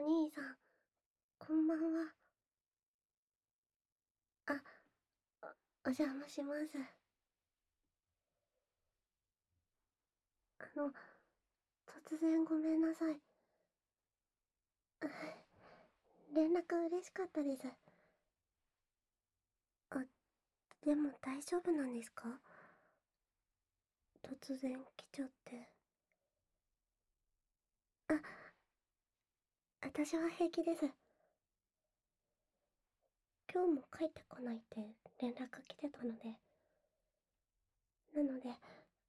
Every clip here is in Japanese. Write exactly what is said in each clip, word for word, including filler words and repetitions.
兄さん、こんばんは。あ、お、お邪魔します。あの、突然ごめんなさい。連絡嬉しかったです。あ、でも大丈夫なんですか？突然来ちゃって。あ、私は平気です。今日も帰ってこないって連絡来てたので。なので、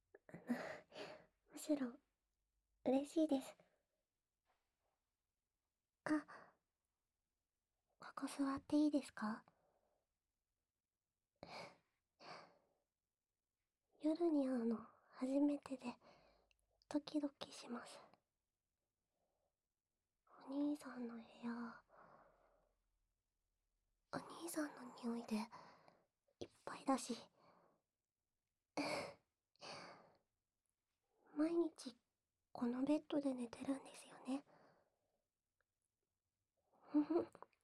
むしろ嬉しいです。あ、ここ座っていいですか？夜に会うの初めてでドキドキします。お兄さんの部屋、お兄さんの匂いでいっぱいだし、毎日このベッドで寝てるんですよね。ふふ。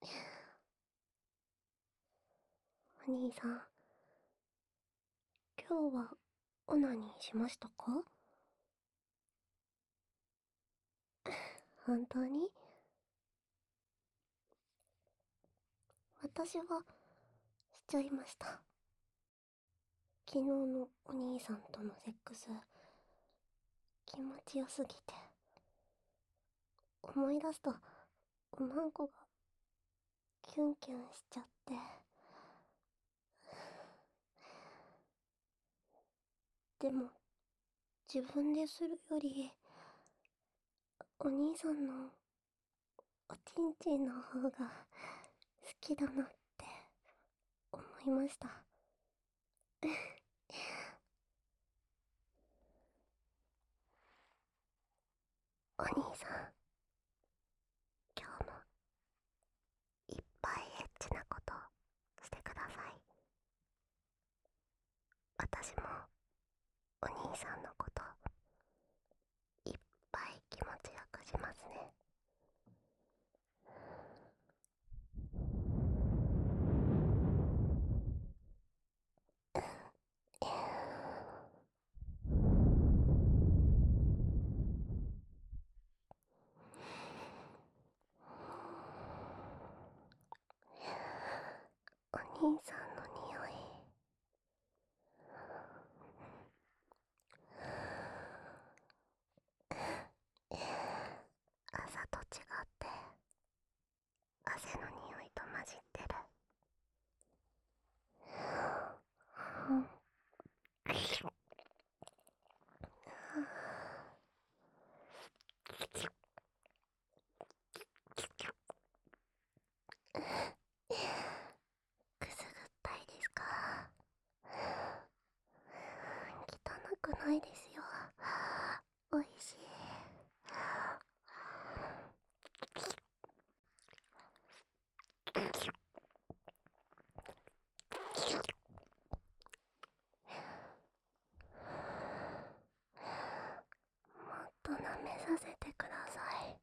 お兄さん、今日はオナニーしましたか？本当に？私はしちゃいました。昨日のお兄さんとのセックス、気持ちよすぎて、思い出すとおまんこがキュンキュンしちゃって。でも自分でするよりお兄さんのおちんちんの方が好きだなって思いました。お兄さん、今日もいっぱいエッチなことしてください。私もお兄さんのこといっぱい気持ちよくしますね。お兄さんの匂い、朝と違って汗の匂いと混じってる。くすぐったいですか？汚くないですよ。おいしい。もっと舐めさせてください。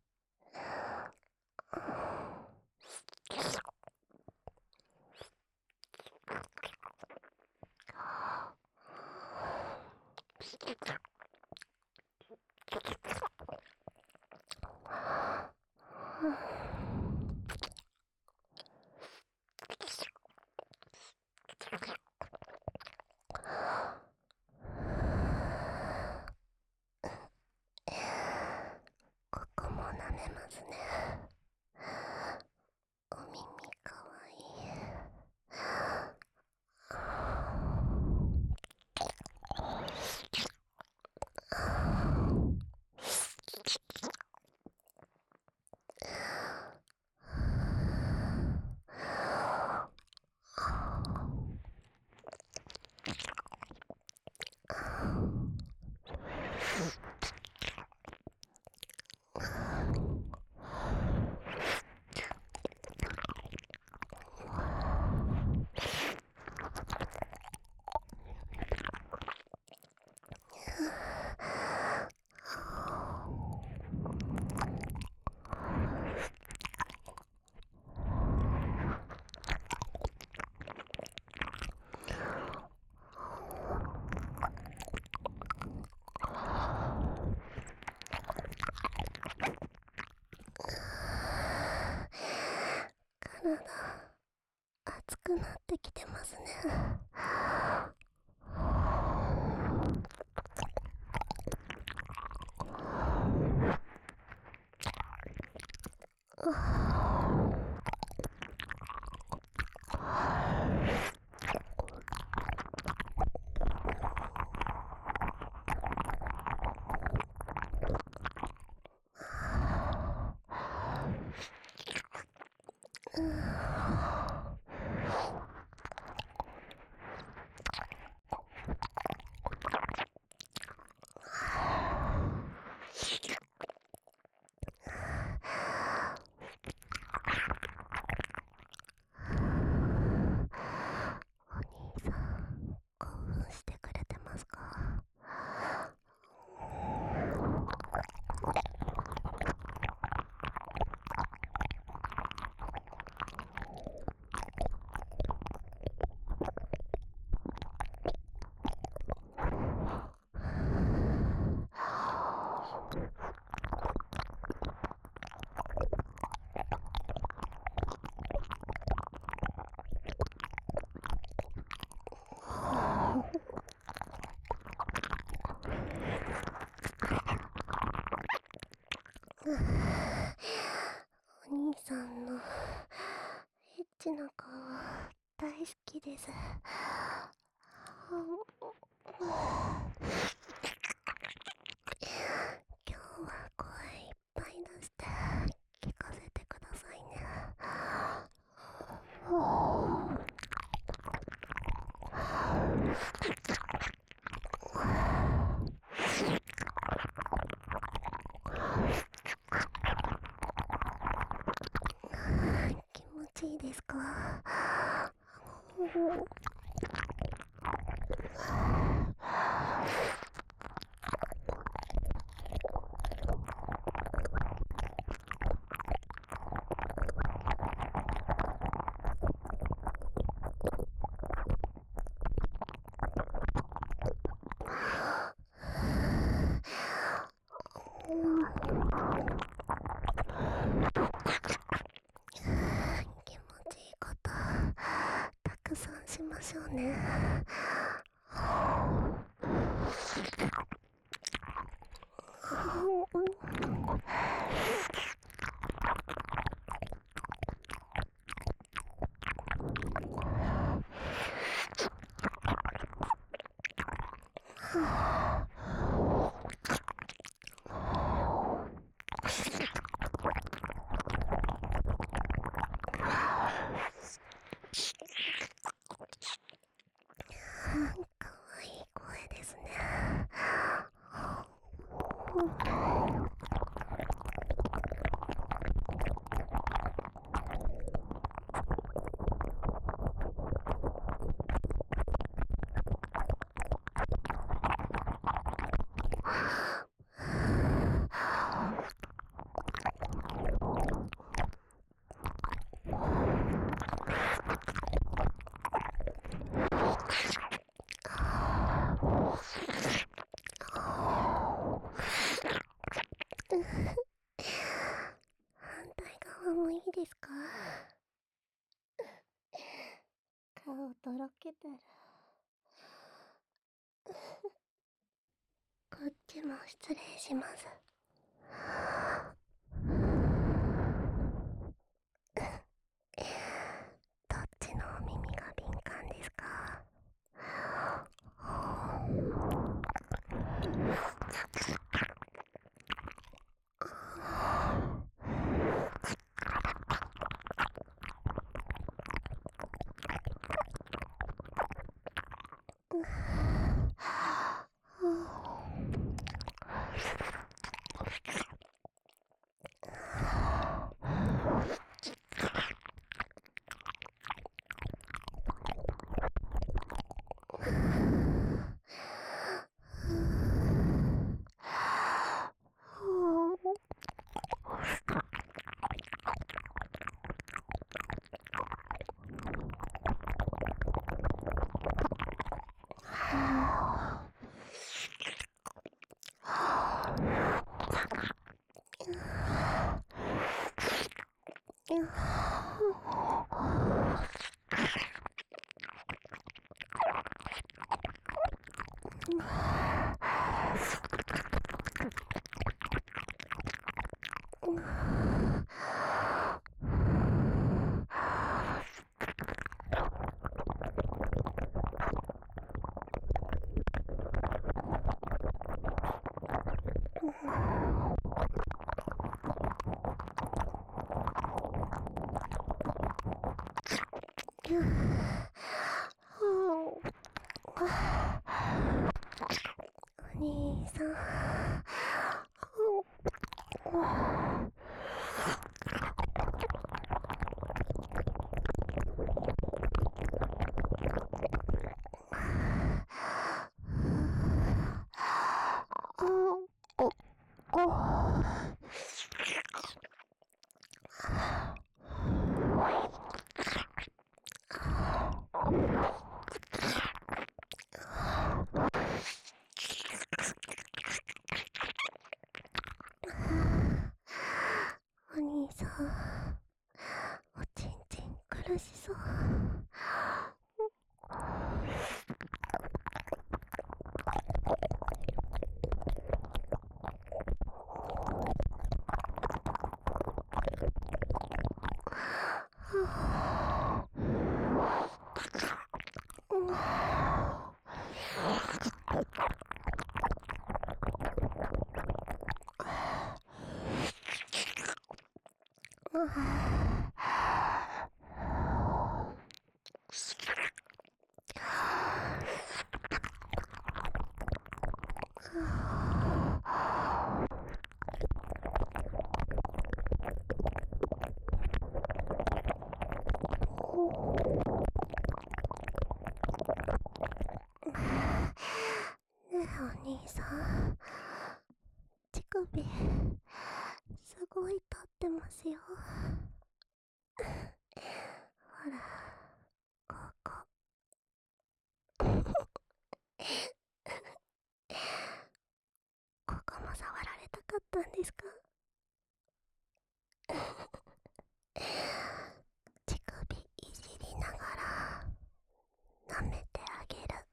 ここも舐めますね。お耳かわいい。 くなってきてますね。お兄さん、興奮してくれてますか？お兄さんのエッチな顔大好きです。今日は声いっぱい出して聞かせてくださいね。気持ちいいですか？気持ちいいことたくさんしましょうね。かわいい声ですね。反対側もいいですか？顔とろけてる。こっちも失礼します。どっちのお耳が敏感ですか？ お兄さん。お兄さん、おちんちん苦しそう。ねえお兄さん、乳首すごい立ってますよ。ほら、ここ。ここも触られたかったんですか？乳首いじりながら舐めてあげる。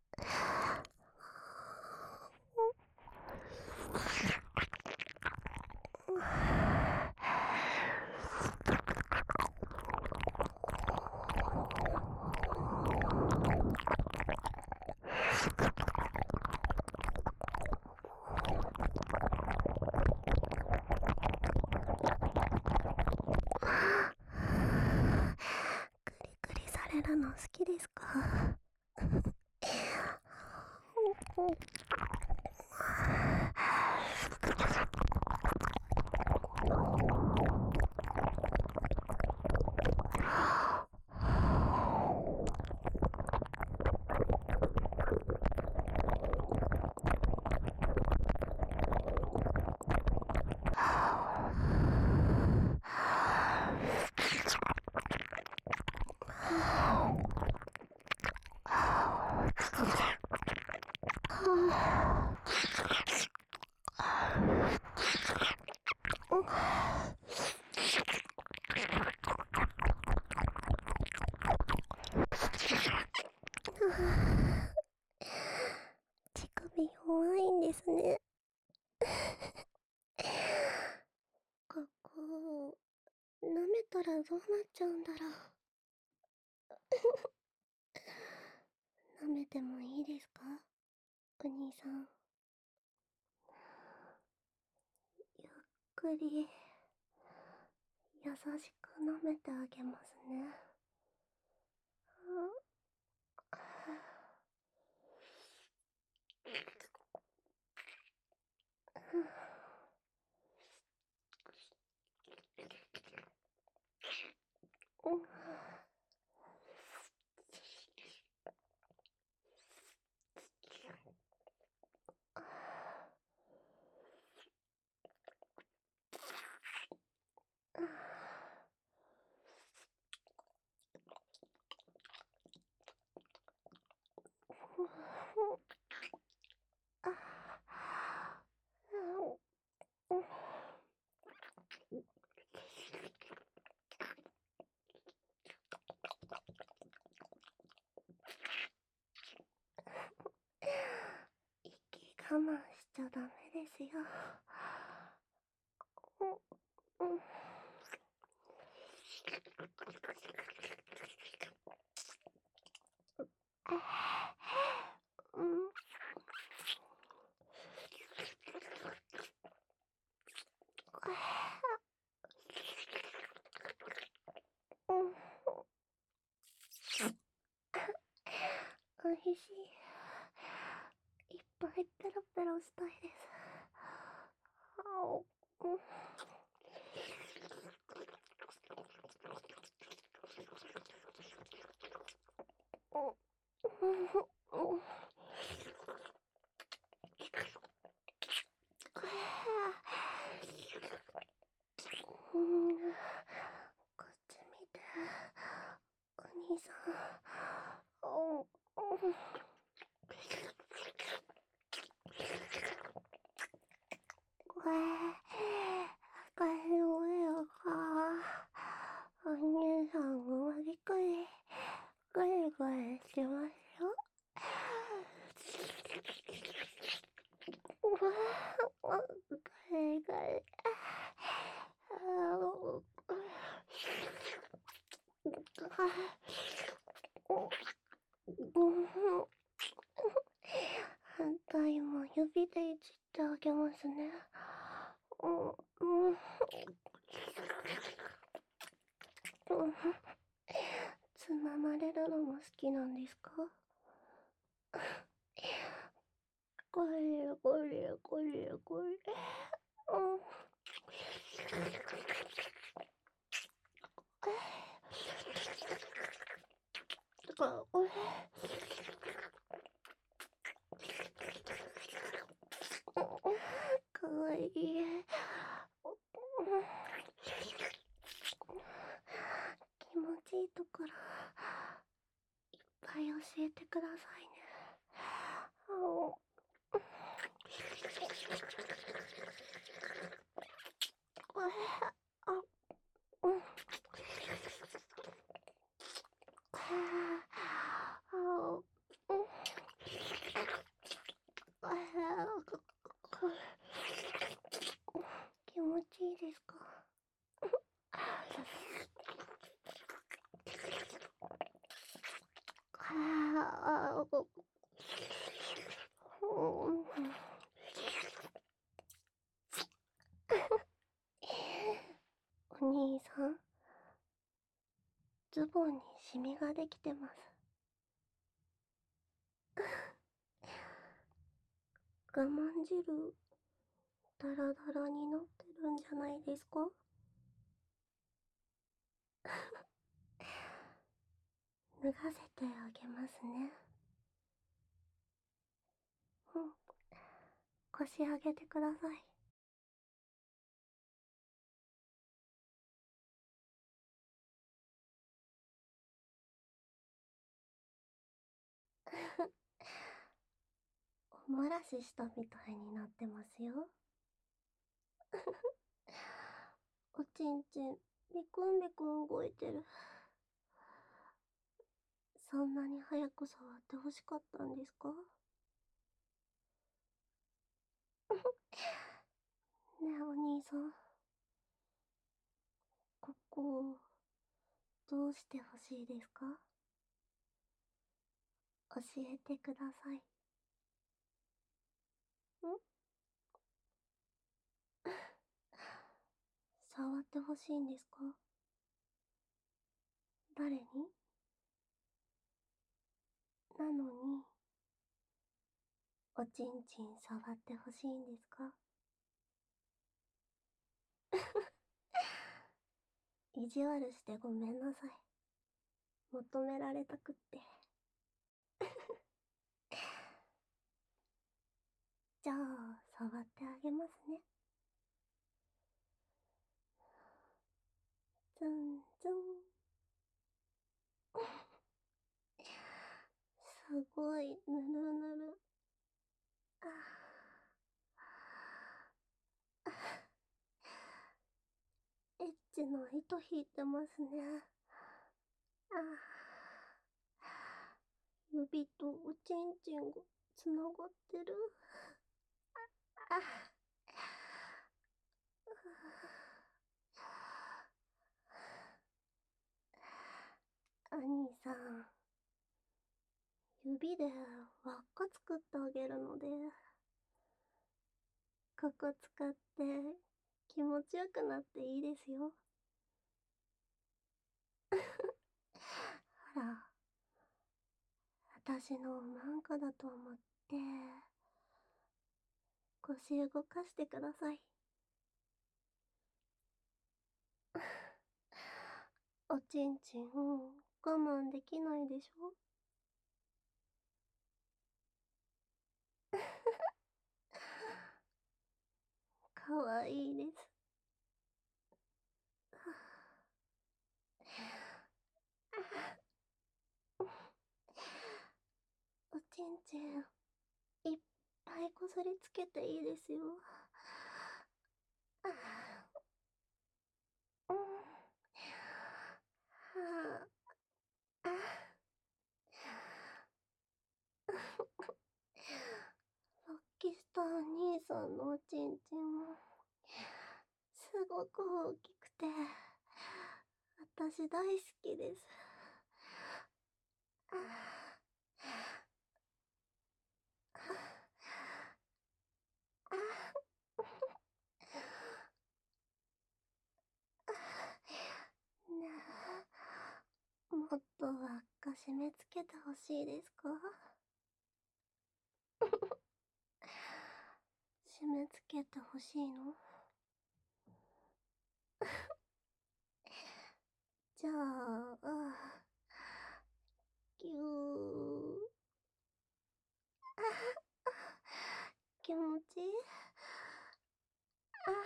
クリクリされるの好きですか？乳首弱いんですね。ここ、舐めたらどうなっちゃうんだろう。舐めてもいいですか？お兄さん。ゆっくり、優しく舐めてあげますね。うん。息我慢しちゃダメですよ。うん。うん。うん。うん。 美味しい。いっぱいペロペロしたいです。あお、うん。うん。うん、こっち見て、お兄さん。お、うん。これ、これの上か。お兄さんもびっくり、ぐりぐりしてますよ。うわぁ、ぐりぐり。反対も指でいじってあげますね。うん、うん、うん。つままれるのも好きなんですか？これこれこれこれ。うん。これ。かわいい。気持ちいいところいっぱい教えてくださいね。あ、うん。気持ちいいですか？お兄さん、ズボンにシミができてます。我慢汁ダラダラになってるんじゃないですか？脱がせてあげますね。うん。腰上げてください。おもらししたみたいになってますよ。おちんちんビクンビクン動いてる。そんなに早く触ってほしかったんですか？ねえお兄さん、ここどうしてほしいですか？教えてください。ん触ってほしいんですか？誰に？なのにおちんちん触ってほしいんですか？意地悪してごめんなさい。求められたくって。じゃあ触ってあげますね。ツンツン。すごいぬるぬる。ああ、エッチの糸引いてますね。ああ、指とおちんちんがつながってる。ああ、兄さん、指で輪っか作ってあげるので、ここ使って気持ちよくなっていいですよ。ほら、 私のおまんこだと思って、腰動かしてください。おちんちん、我慢できないでしょ？かわいいです。おちんちん、いっぱいこすりつけていいですよ。うん。はあ、ロッキースター兄さんのおちんちんも、すごく大きくて、私大好きです。ねえ、もっと輪っか締め付けてほしいですか？締め付けてほしいの？じゃあ、ぎゅー。気持ちいい？あ、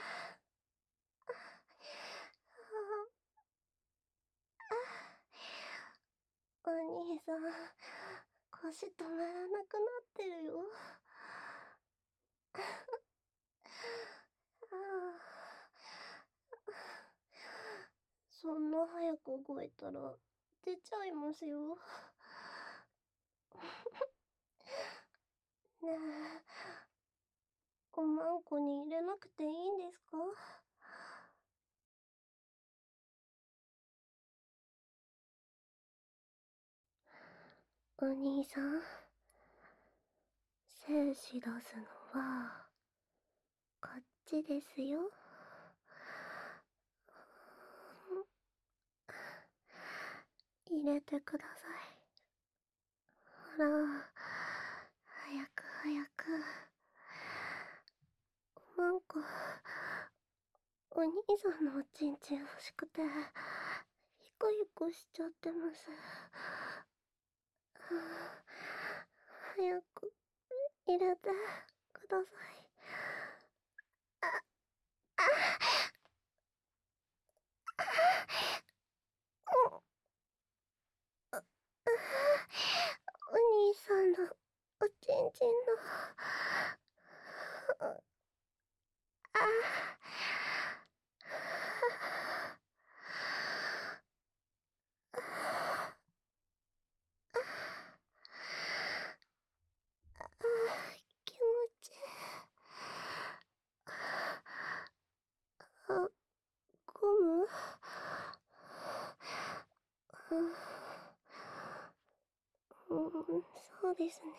お兄さん、腰止まらなくなってるよ。そんな早く動いたら出ちゃいますよ。ねえ、おまんこに入れなくていいんですか？お兄さん、精子出すのはこっちですよ。入れてください。ほら、早く早く。おまんこ、お兄さんのおちんちん欲しくて、ヒコヒコしちゃってます。早く入れてください。あ、お兄さんのおちんちんの、あ、気持ちいい。あ、ゴム？うん、そうですね。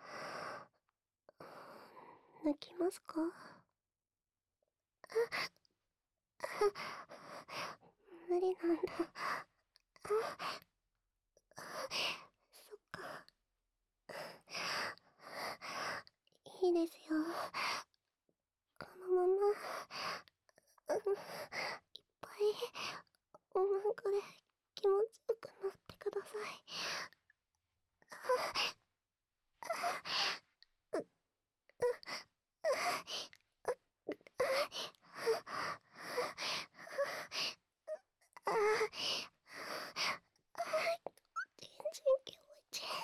抜きますか？無理なんだ。そっか。いいですよ。このまま、うん、いっぱいおまんこで気持ちよくなってください。ああ、全然気持ちいい。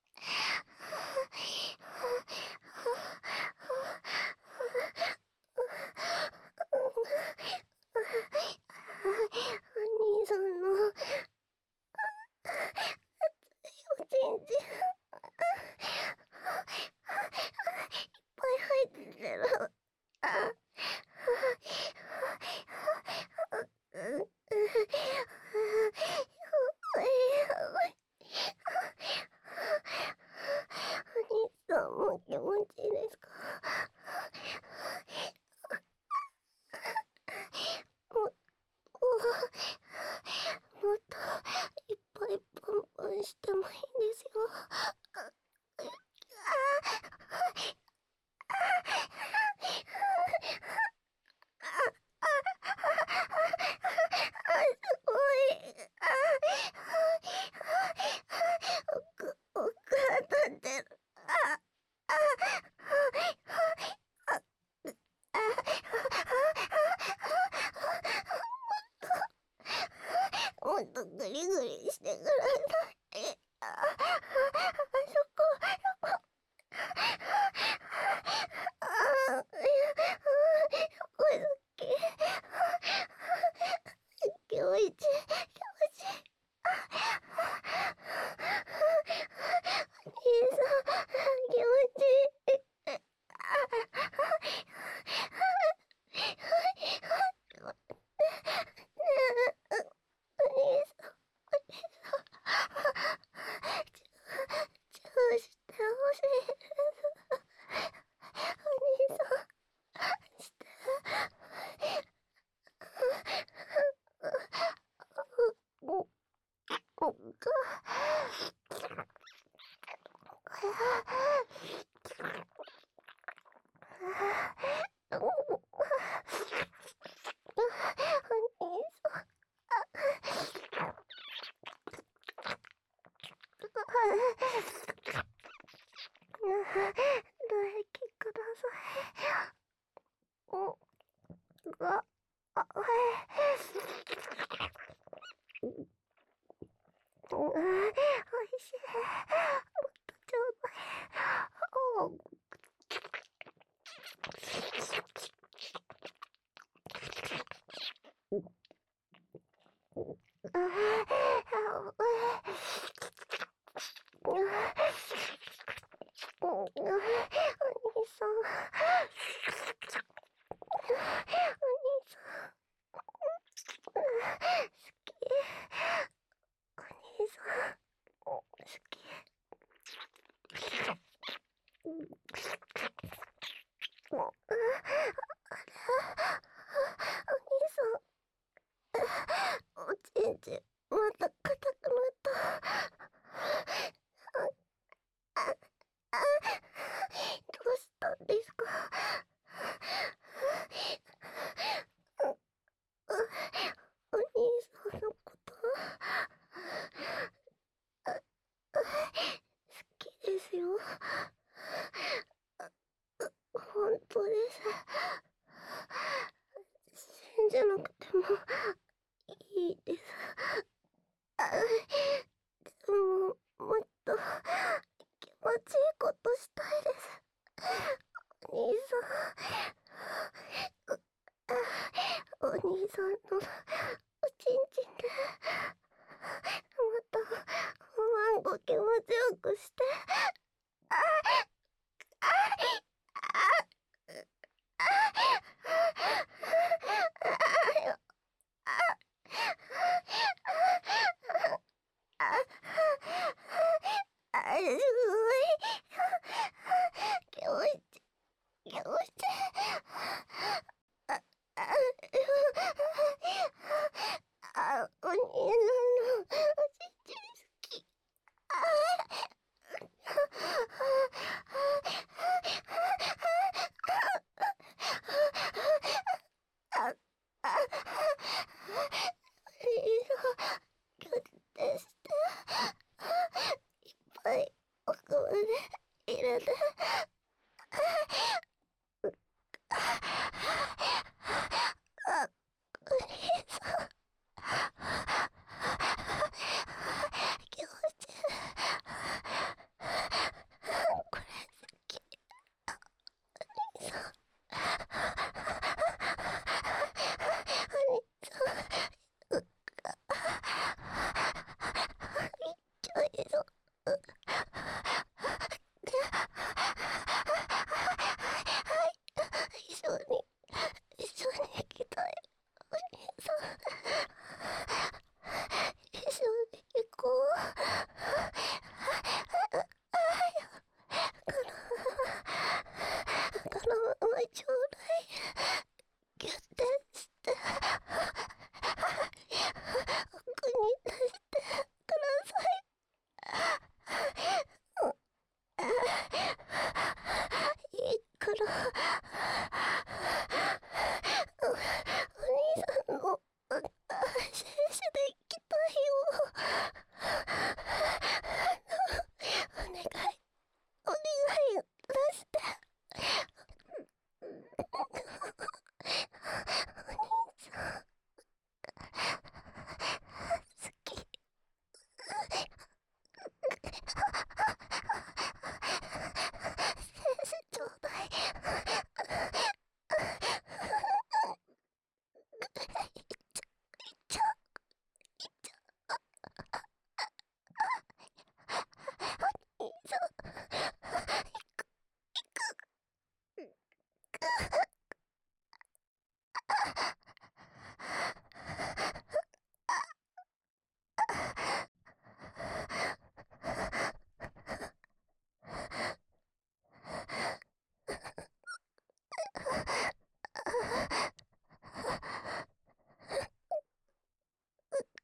お兄さんのおちんちん、いっぱい入ってる。あ、うん、お兄さんも気持ちいいですか？もっと、もっといっぱいパンパンしてもいいんですよ。 今日一、今日一、あ、お兄さん、今日一、チューしてほしいです。お兄さん、して。唾液ください。お、が、あ、はい。うん、おいしい。もっとちょうだい。お、あ、あ、おい。お兄さん、お兄さん、好き。お兄さん、好き。お兄さん、おちんちんまた硬くなった。あ、あ、どうしたんですか？お兄さんのこと好きですよ。本当です。信じなくてもいいです。でも、もっと気持ちいいことしたいです。お兄さん、お兄さんのおちんちんでまたおまんご気持ちよくして。あ、あ、あ、あ、すごい。気持ち、気持ち。あ、あ、あ、お兄さんのおちんちん好き。あ、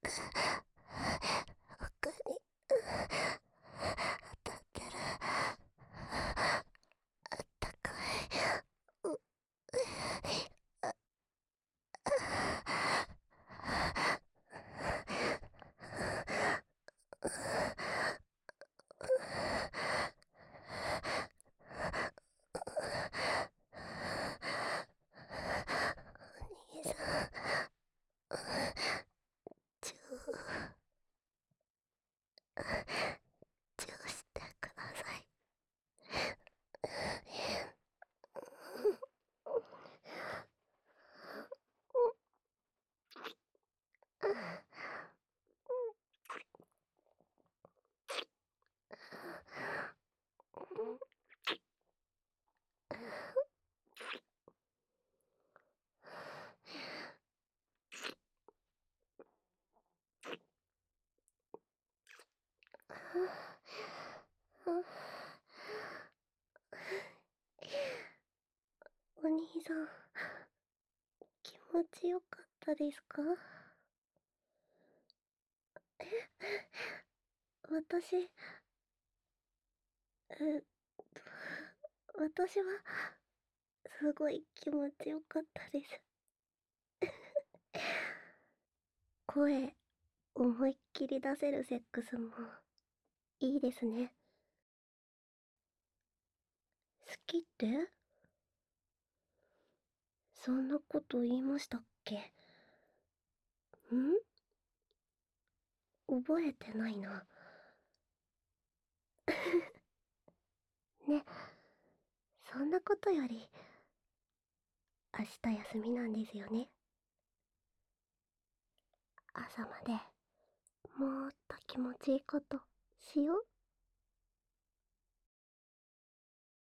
奥に当たってる。あったかい。うあ兄さん、チューチューしてください。お兄さん、気持ちよかったですか？私、えっと、私は、すごい気持ちよかったです。声、思いっきり出せるセックスも、いいですね。好きって？そんなこと言いましたっけ？ん？覚えてないな。ね、そんなことより、明日休みなんですよね。朝まで、もっと気持ちいいこと、しよう。